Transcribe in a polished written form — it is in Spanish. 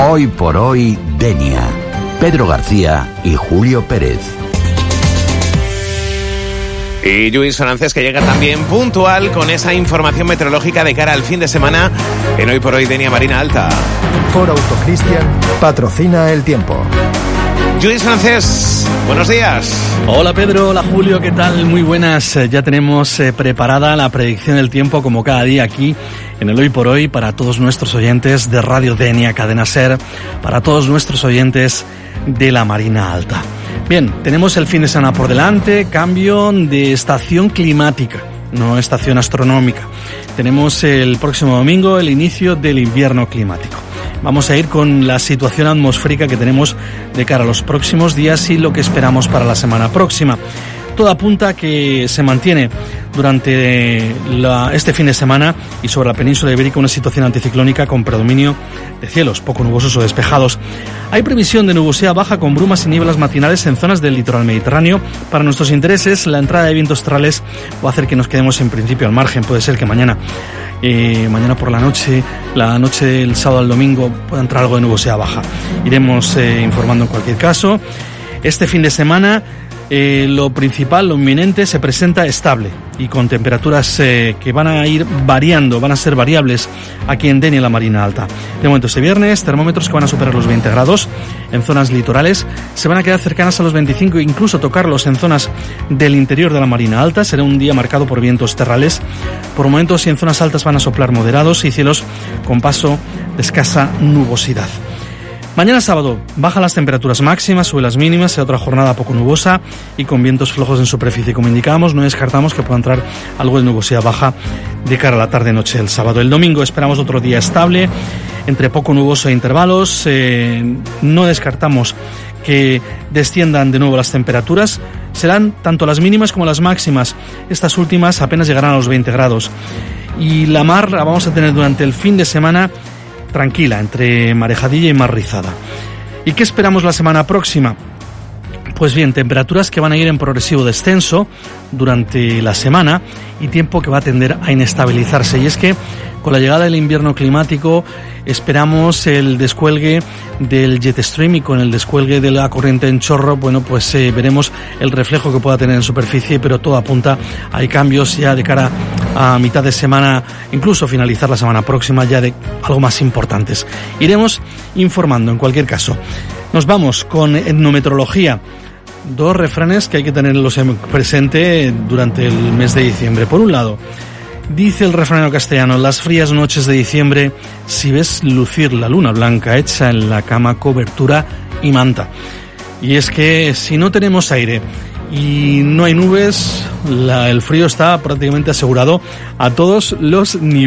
Hoy por hoy, Denia. Pedro García y Julio Pérez. Y Lluís Frances, que llega también puntual con esa información meteorológica de cara al fin de semana en Hoy por Hoy, Denia Marina Alta. Ford Auto Cristian patrocina el tiempo. Lluís Frances, buenos días. Hola Pedro, hola Julio, ¿qué tal? Muy buenas. Ya tenemos preparada la predicción del tiempo como cada día aquí en el Hoy por Hoy para todos nuestros oyentes de Radio Denia, Cadena Ser, para todos nuestros oyentes de la Marina Alta. Bien, tenemos el fin de semana por delante, cambio de estación climática, no estación astronómica. Tenemos el próximo domingo el inicio del invierno climático. Vamos a ir con la situación atmosférica que tenemos de cara a los próximos días y lo que esperamos para la semana próxima. Todo apunta a que se mantiene durante este fin de semana y sobre la península ibérica una situación anticiclónica con predominio de cielos poco nubosos o despejados. Hay previsión de nubosidad baja con brumas y nieblas matinales en zonas del litoral mediterráneo. Para nuestros intereses, la entrada de vientos australes va a hacer que nos quedemos en principio al margen. Puede ser que mañana por la noche del sábado al domingo, pueda entrar algo de nubosidad baja. Iremos informando en cualquier caso. Este fin de semana lo principal, lo inminente, se presenta estable y con temperaturas que van a ir variando, van a ser variables aquí en Denia, la Marina Alta. De momento este viernes, termómetros que van a superar los 20 grados en zonas litorales, se van a quedar cercanas a los 25 e incluso tocarlos en zonas del interior de la Marina Alta. Será un día marcado por vientos terrales. Por momentos y en zonas altas van a soplar moderados y cielos con paso de escasa nubosidad. Mañana sábado bajan las temperaturas máximas, suben las mínimas, será otra jornada poco nubosa y con vientos flojos en superficie. Como indicábamos, no descartamos que pueda entrar algo de nubosidad baja de cara a la tarde-noche del sábado. El domingo esperamos otro día estable, entre poco nuboso e intervalos. No descartamos que desciendan de nuevo las temperaturas. Serán tanto las mínimas como las máximas. Estas últimas apenas llegarán a los 20 grados. Y la mar la vamos a tener durante el fin de semana tranquila, entre marejadilla y mar rizada. ¿Y qué esperamos la semana próxima? Pues bien, temperaturas que van a ir en progresivo descenso durante la semana y tiempo que va a tender a inestabilizarse. Y es que con la llegada del invierno climático esperamos el descuelgue del jet stream y con el descuelgue de la corriente en chorro, veremos el reflejo que pueda tener en superficie, pero todo apunta, hay cambios ya de cara a mitad de semana, incluso finalizar la semana próxima ya de algo más importantes. Iremos informando en cualquier caso. Nos vamos con etnometeorología. Dos refranes que hay que tenerlos en presente durante el mes de diciembre. Por un lado, dice el refranero castellano: las frías noches de diciembre, si ves lucir la luna blanca, echa en la cama cobertura y manta. Y es que si no tenemos aire y no hay nubes, el frío está prácticamente asegurado a todos los niveles.